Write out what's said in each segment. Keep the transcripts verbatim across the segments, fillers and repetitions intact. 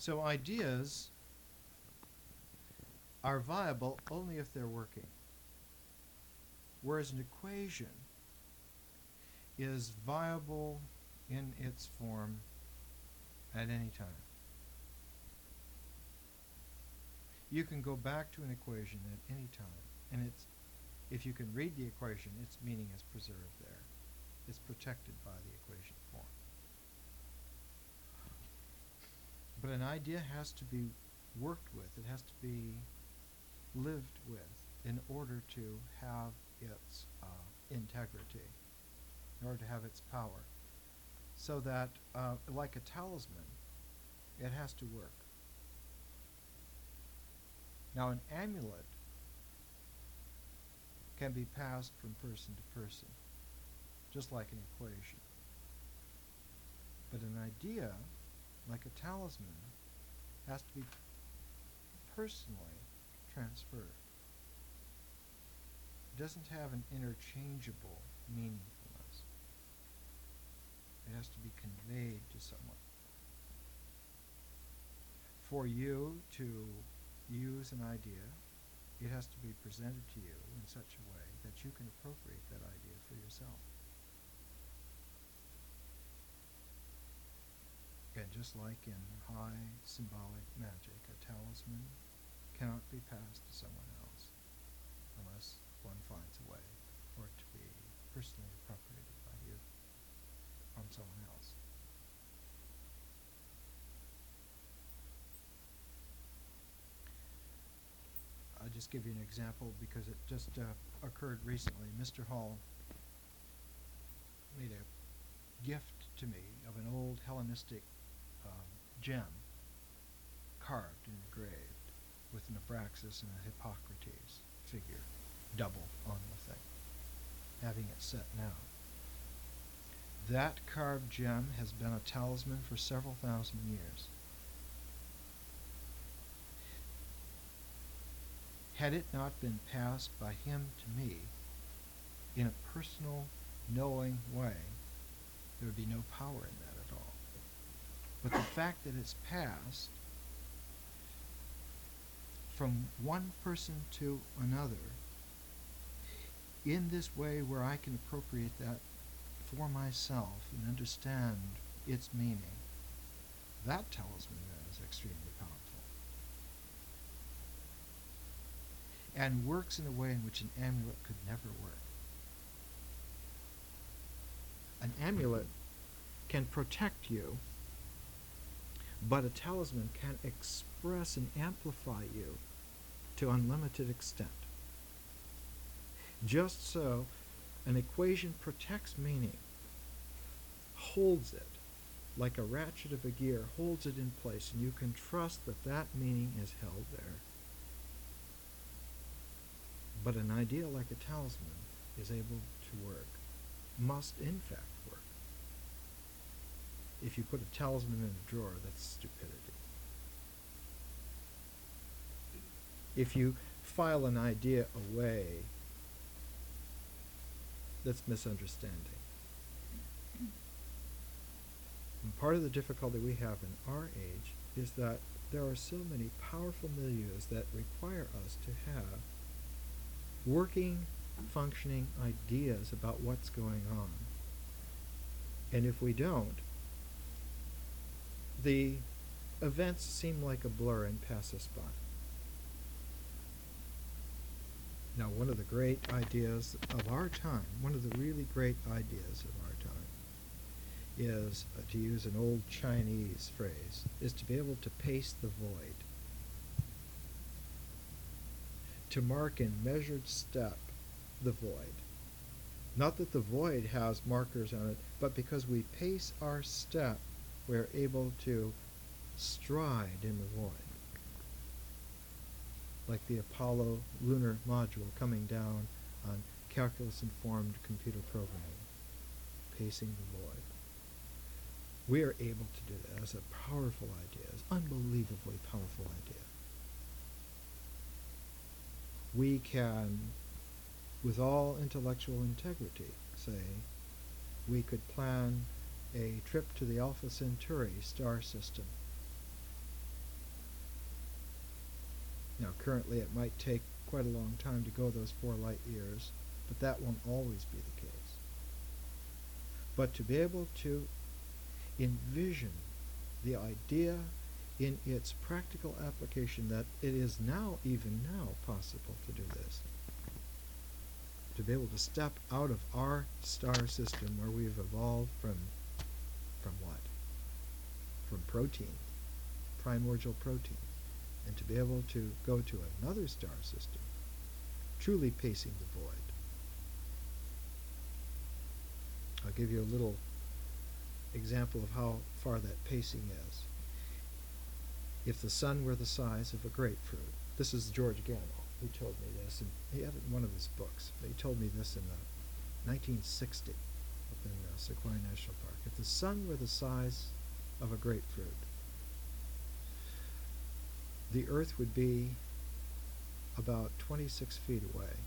So ideas are viable only if they're working, whereas an equation is viable in its form at any time. You can go back to an equation at any time, and it's, if you can read the equation, its meaning is preserved there. It's protected by the equation form. But an idea has to be worked with. It has to be lived with in order to have its uh, integrity, in order to have its power. So that, uh, like a talisman, it has to work. Now, an amulet can be passed from person to person, just like an equation. But an idea, like a talisman, has to be personally transferred. It doesn't have an interchangeable meaningfulness. It has to be conveyed to someone. For you to use an idea, it has to be presented to you in such a way that you can appropriate that idea for yourself. And just like in high symbolic magic, a talisman cannot be passed to someone else unless one finds a way for it to be personally appropriated by you from someone else. I'll just give you an example because it just uh, occurred recently. Mister Hall made a gift to me of an old Hellenistic um, gem carved and engraved with an Abraxas and a Hippocrates figure, double on the thing, having it set now. That carved gem has been a talisman for several thousand years. Had it not been passed by him to me in a personal, knowing way, there would be no power in that at all. But the fact that it's passed from one person to another in this way where I can appropriate that for myself and understand its meaning, that talisman is extremely powerful. And works in a way in which an amulet could never work. An amulet can protect you, but a talisman can express and amplify you to unlimited extent. Just so, an equation protects meaning, holds it, like a ratchet of a gear, holds it in place, and you can trust that that meaning is held there. But an idea like a talisman is able to work, must in fact work. If you put a talisman in a drawer, that's stupidity. If you file an idea away, that's misunderstanding. And part of the difficulty we have in our age is that there are so many powerful milieus that require us to have working, functioning ideas about what's going on. And if we don't, the events seem like a blur and pass us by. Now, one of the great ideas of our time, one of the really great ideas of our time, is, uh, to use an old Chinese phrase, is to be able to pace the void. To mark in measured step the void. Not that the void has markers on it, but because we pace our step, we're able to stride in the void. Like the Apollo lunar module coming down on calculus-informed computer programming, pacing the void. We are able to do that. It's a powerful idea. It's an unbelievably powerful idea. We can, with all intellectual integrity, say we could plan a trip to the Alpha Centauri star system Now, currently it might take quite a long time to go those four light years, but that won't always be the case. But to be able to envision the idea in its practical application, that it is now, even now, possible to do this, to be able to step out of our star system where we've evolved from, from what? From protein, primordial protein, and to be able to go to another star system, truly pacing the void. I'll give you a little example of how far that pacing is. If the sun were the size of a grapefruit, this is George Gamow who told me this, and he had it in one of his books. He told me this in uh, nineteen sixty up in uh, Sequoia National Park. If the sun were the size of a grapefruit, the Earth would be about twenty-six feet away,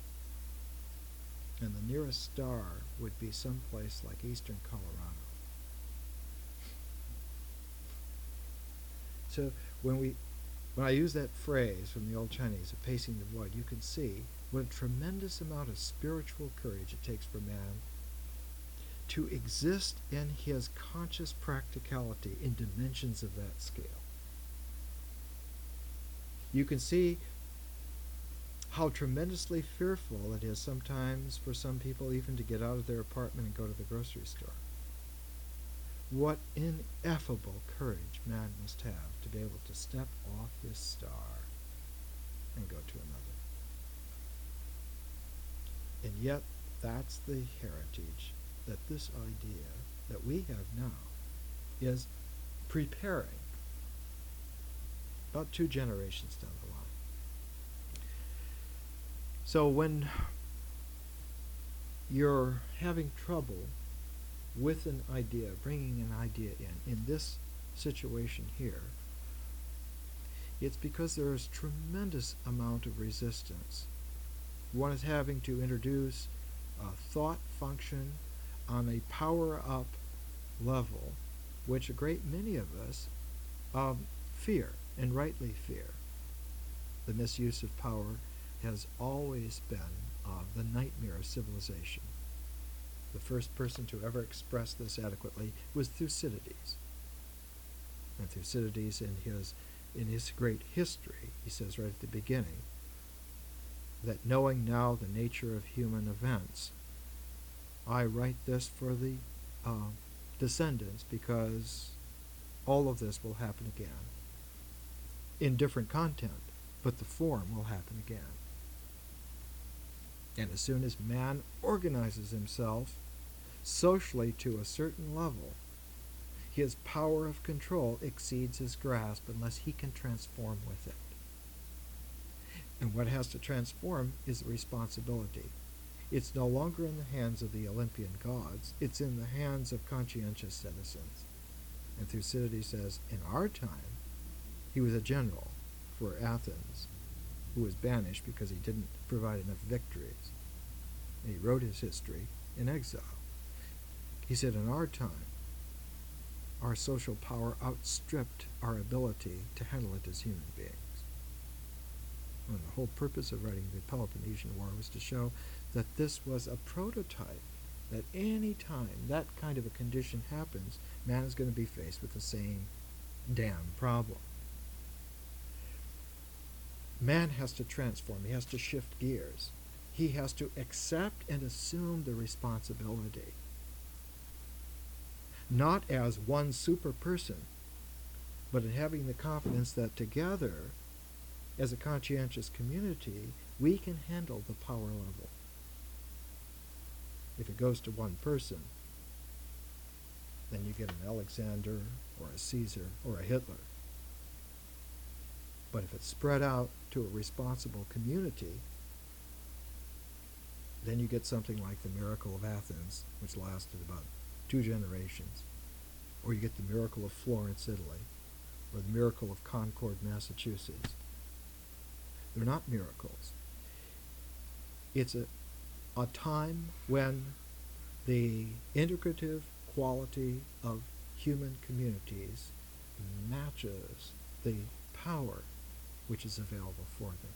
and the nearest star would be someplace like eastern Colorado. So when we, when I use that phrase from the old Chinese of pacing the void, you can see what a tremendous amount of spiritual courage it takes for man to exist in his conscious practicality in dimensions of that scale. You can see how tremendously fearful it is sometimes for some people even to get out of their apartment and go to the grocery store. What ineffable courage man must have to be able to step off his star and go to another. And yet, that's the heritage that this idea that we have now is preparing about two generations down the line. So when you're having trouble with an idea, bringing an idea in, in this situation here, it's because there is tremendous amount of resistance. One is having to introduce a thought function on a power-up level, which a great many of us um, fear, and rightly fear. The misuse of power has always been uh, the nightmare of civilization. The first person to ever express this adequately was Thucydides. And Thucydides, in his, in his great history, he says right at the beginning, that knowing now the nature of human events, I write this for the uh, descendants, because all of this will happen again in different content, but the form will happen again. And as soon as man organizes himself socially to a certain level, his power of control exceeds his grasp unless he can transform with it. And what has to transform is the responsibility. It's no longer in the hands of the Olympian gods, it's in the hands of conscientious citizens. And Thucydides says, in our time, he was a general for Athens who was banished because he didn't provide enough victories. And he wrote his history in exile. He said, in our time, our social power outstripped our ability to handle it as human beings. And the whole purpose of writing the Peloponnesian War was to show that this was a prototype, that any time that kind of a condition happens, man is going to be faced with the same damn problem. Man has to transform, he has to shift gears. He has to accept and assume the responsibility. Not as one super person, but in having the confidence that together, as a conscientious community, we can handle the power level. If it goes to one person, then you get an Alexander or a Caesar or a Hitler. But if it's spread out to a responsible community, then you get something like the miracle of Athens, which lasted about two generations. Or you get the miracle of Florence, Italy, or the miracle of Concord, Massachusetts. They're not miracles. It's a, a time when the integrative quality of human communities matches the power which is available for them.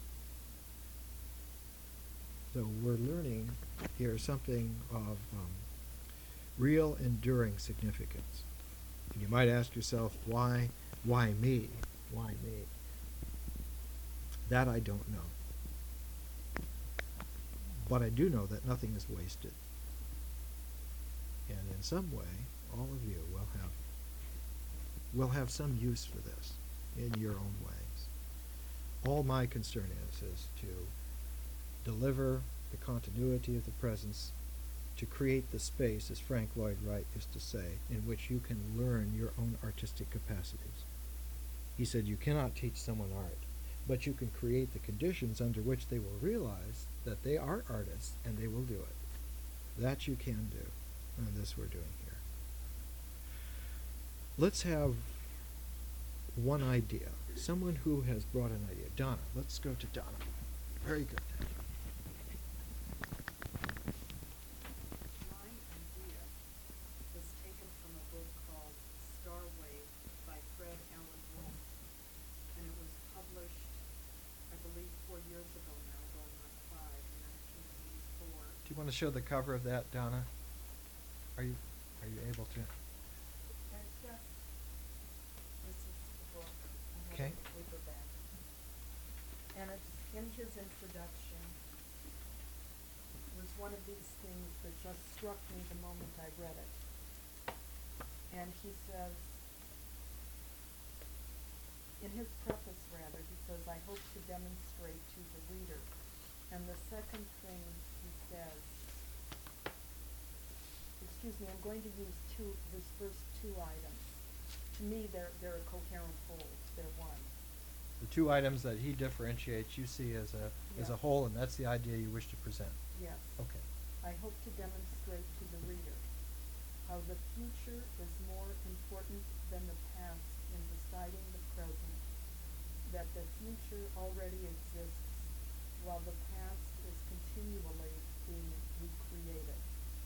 So we're learning here something of um, real enduring significance. And you might ask yourself, why, why me? Why me? That I don't know. But I do know that nothing is wasted. And in some way, all of you will have will have some use for this in your own ways. All my concern is is to deliver the continuity of the presence, to create the space, as Frank Lloyd Wright used to say, in which you can learn your own artistic capacities. He said you cannot teach someone art, but you can create the conditions under which they will realize that they are artists and they will do it. That you can do, and this we're doing here. Let's have one idea. Someone who has brought an idea. Donna, let's go to Donna. Very good. My idea was taken from a book called Star Wave by Fred Allen Wolf, and it was published, I believe, four years ago now, going on five, in nineteen eighty-four. Do you want to show the cover of that, Donna? Are you are you able to? And yes, this is the book. I have Okay. it in a paperback. And it's in his introduction. It was one of these things that just struck me the moment I read it. And he says, in his preface rather, he says, I hope to demonstrate to the reader. And the second thing he says, excuse me, I'm going to use two, his first two items. To me, they're, they're a coherent whole, they're one. The two items that he differentiates you see as a as a Yeah. whole, and that's the idea you wish to present. Yes. Okay. I hope to demonstrate to the reader how the future is more important than the past in deciding the present, that the future already exists while the past is continually being recreated.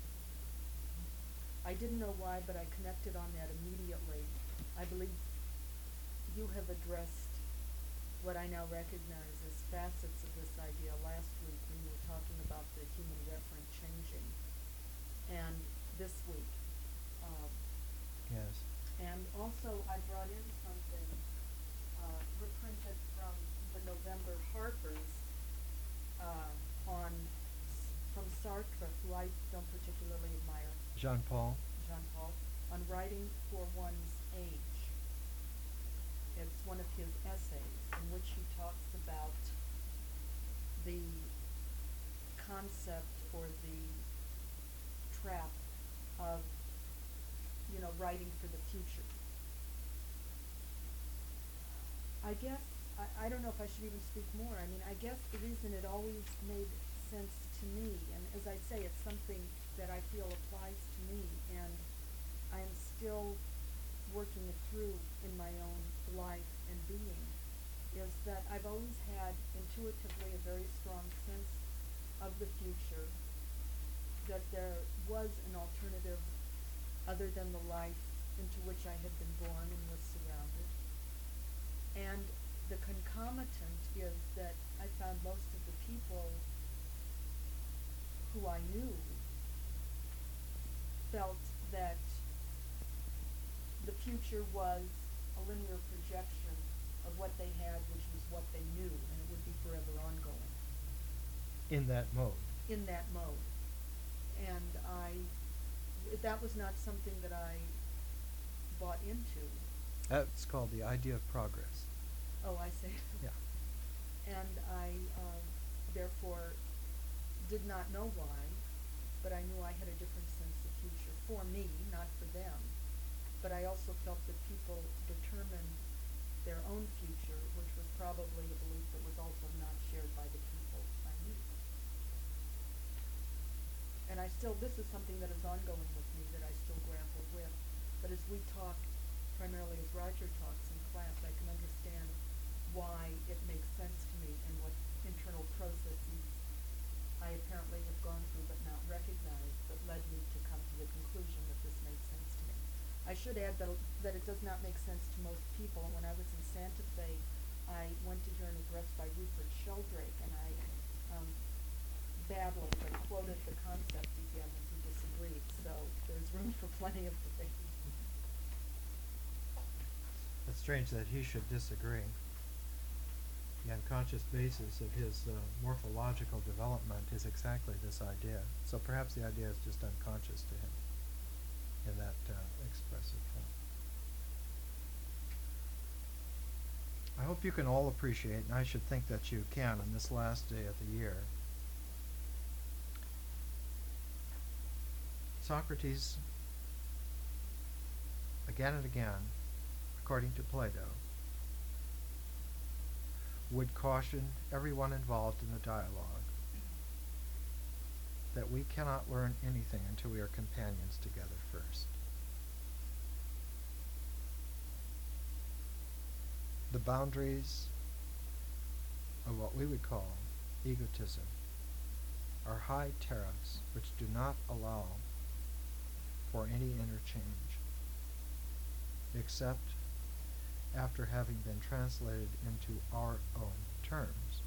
I didn't know why, but I connected on that immediately. I believe you have addressed what I now recognize as facets of this idea last week when you were talking about the human referent changing, and this week. Um, Yes. and also I brought in something uh, reprinted from the November Harper's uh, on s- from Sartre, who I don't particularly admire, Jean Paul. Jean Paul, on writing for one's age. It's one of his essays in which he talks about the concept or the trap of, you know, writing for the future. I guess, I, I don't know if I should even speak more. I mean, I guess the reason it always made sense to me, and as I say, it's something that I feel applies to me, and I'm still working it through in my own life and being, is that I've always had intuitively a very strong sense of the future, that there was an alternative other than the life into which I had been born and was surrounded. And the concomitant is that I found most of the people who I knew felt that the future was a linear projection of what they had, which was what they knew, and it would be forever ongoing In that mode. in that mode. And I, that was not something that I bought into. That's called the idea of progress. Oh, I see. Yeah. And I, um, therefore, did not know why, but I knew I had a different sense of future for me, not for them. But I also felt that people determined their own future, which was probably a belief that was also not shared by the people I knew. And I still, this is something that is ongoing with me, that I still grapple with. But as we talk, primarily as Roger talks in class, I can understand why it makes sense to me and what internal processes I apparently have gone through but not recognized that led me to come to the conclusion that this made sense to me. I should add that, that it does not make sense to most people. When I was in Santa Fe I went to hear an address by Rupert Sheldrake, and I um, badly but quoted the concept again, and he disagreed. So there's room for plenty of debate. It's strange that he should disagree. The unconscious basis of his uh, morphological development is exactly this idea. So perhaps the idea is just unconscious to him in that uh, expressive form. I hope you can all appreciate, and I should think that you can on this last day of the year, Socrates, again and again, according to Plato, would caution everyone involved in the dialogue that we cannot learn anything until we are companions together first. The boundaries of what we would call egotism are high tariffs which do not allow for any interchange, except after having been translated into our own terms.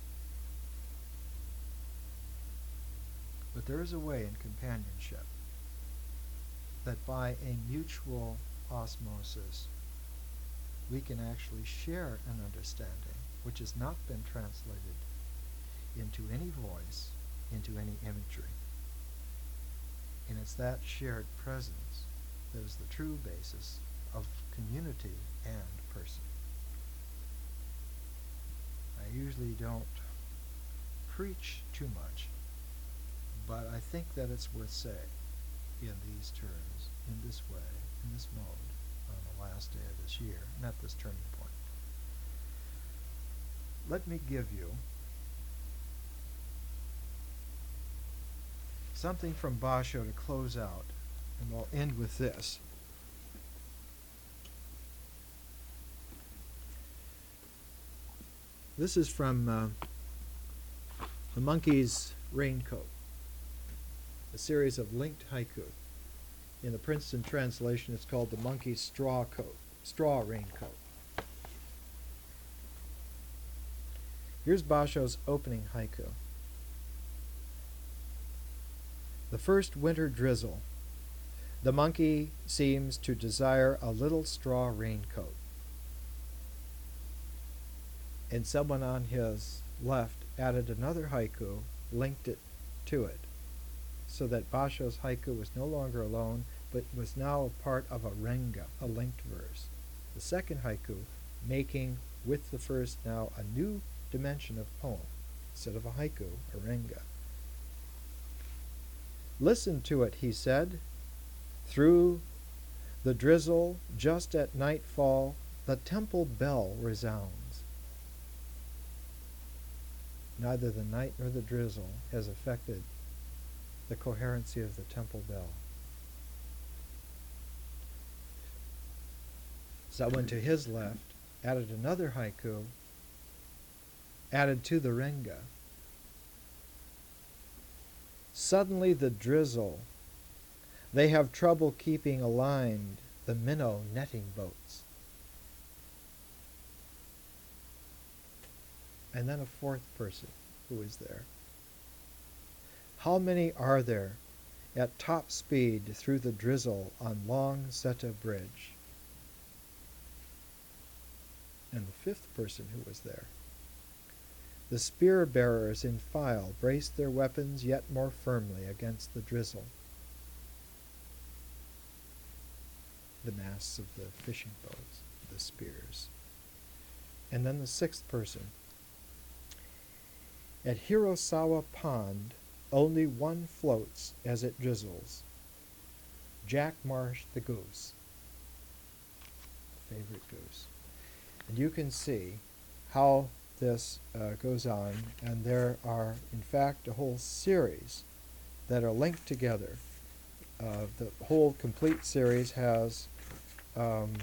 But there is a way in companionship that by a mutual osmosis we can actually share an understanding which has not been translated into any voice, into any imagery. And it's that shared presence that is the true basis of community and person. I usually don't preach too much, but I think that it's worth saying in these terms, in this way, in this mode, on the last day of this year, and at this turning point. Let me give you something from Basho to close out, and we'll end with this. This is from uh, The Monkey's Raincoat, a series of linked haiku. In the Princeton translation, it's called The Monkey's Straw Coat, Straw Raincoat. Here's Basho's opening haiku. The first winter drizzle. The monkey seems to desire a little straw raincoat. And someone on his left added another haiku, linked it to it, so that Basho's haiku was no longer alone, but was now a part of a renga, a linked verse. The second haiku making with the first now a new dimension of poem. Instead of a haiku, a renga. Listen to it, he said. Through the drizzle, just at nightfall, the temple bell resounds. Neither the night nor the drizzle has affected the coherency of the temple bell. Someone to his left added another haiku, added to the renga. Suddenly the drizzle, they have trouble keeping aligned the minnow netting boats. And then a fourth person who is there. How many are there at top speed through the drizzle on Long Seta Bridge? And the fifth person who was there. The spear bearers in file braced their weapons yet more firmly against the drizzle. The masts of the fishing boats, the spears. And then the sixth person. At Hirosawa Pond, only one floats as it drizzles. Jack Marsh the goose. Favorite goose. And you can see how this uh, goes on, and there are, in fact, a whole series that are linked together. Uh, the whole complete series has um,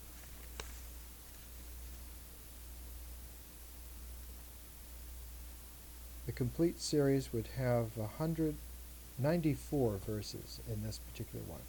the complete series would have one hundred ninety-four verses in this particular one.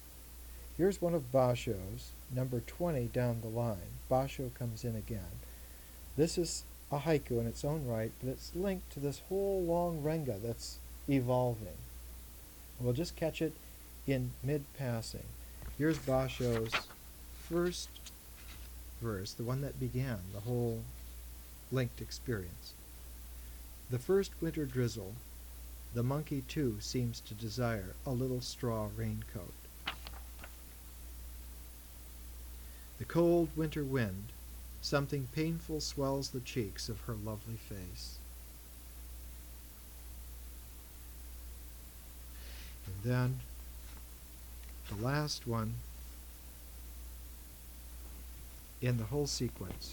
Here's one of Basho's, number twenty down the line. Basho comes in again. This is a haiku in its own right, but it's linked to this whole long renga that's evolving. We'll just catch it in mid-passing. Here's Basho's first verse, the one that began the whole linked experience. The first winter drizzle, the monkey too seems to desire a little straw raincoat. The cold winter wind, something painful swells the cheeks of her lovely face. And then the last one in the whole sequence.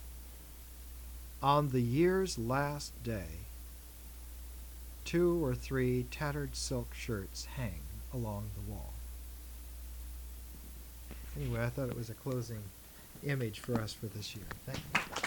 On the year's last day, two or three tattered silk shirts hang along the wall. Anyway, I thought it was a closing image for us for this year. Thank you.